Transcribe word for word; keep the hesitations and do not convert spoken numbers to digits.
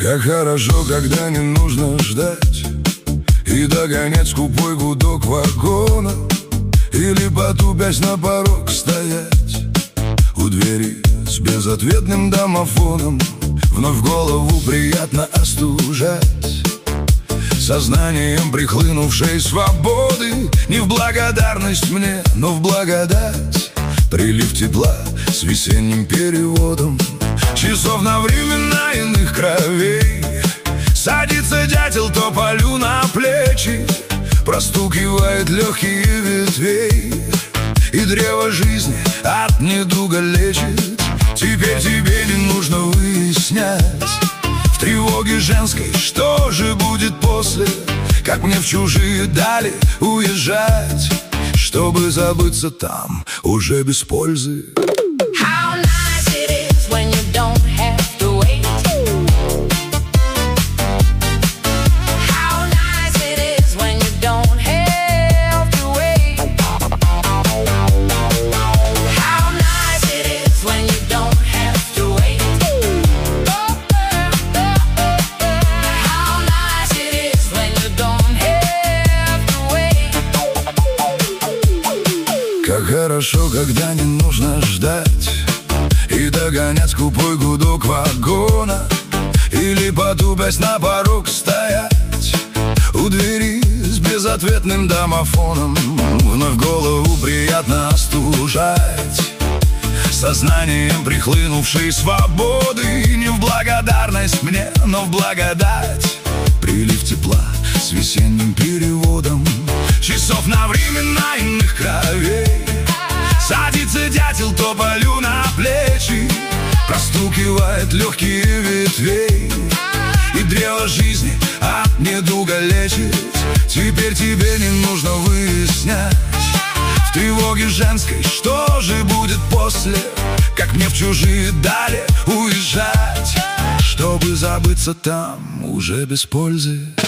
Как хорошо, когда не нужно ждать и догонять скупой гудок вагона, или, потупясь, на порог стоять у двери с безответным домофоном. Вновь голову приятно остужать сознанием прихлынувшей свободы. Не в благодарность мне, но в благодать прилив тепла с весенним переводом часов на времена иных кровей. Садится дятел тополю на плечи, простукивает легкие ветвей, и древо жизни от недуга лечит. Теперь тебе не нужно выяснять в тревоге женской, что же будет после, как мне в чужие дали уезжать, чтобы забыться там уже без пользы. Как хорошо, когда не нужно ждать и догонять скупой гудок вагона, или, потупясь, на порог стоять у двери с безответным домофоном. Вновь голову приятно остужать сознанием прихлынувшей свободы. Не в благодарность мне, но в благодать прилив тепла с весенним переводом часов на времена иных кровей. Садится дятел тополю на плечи, простукивает легкие ветвей, и древо жизни от недуга лечит. Теперь тебе не нужно выяснять в тревоге женской, что же будет после, как мне в чужие дали уезжать, чтобы забыться там уже без пользы.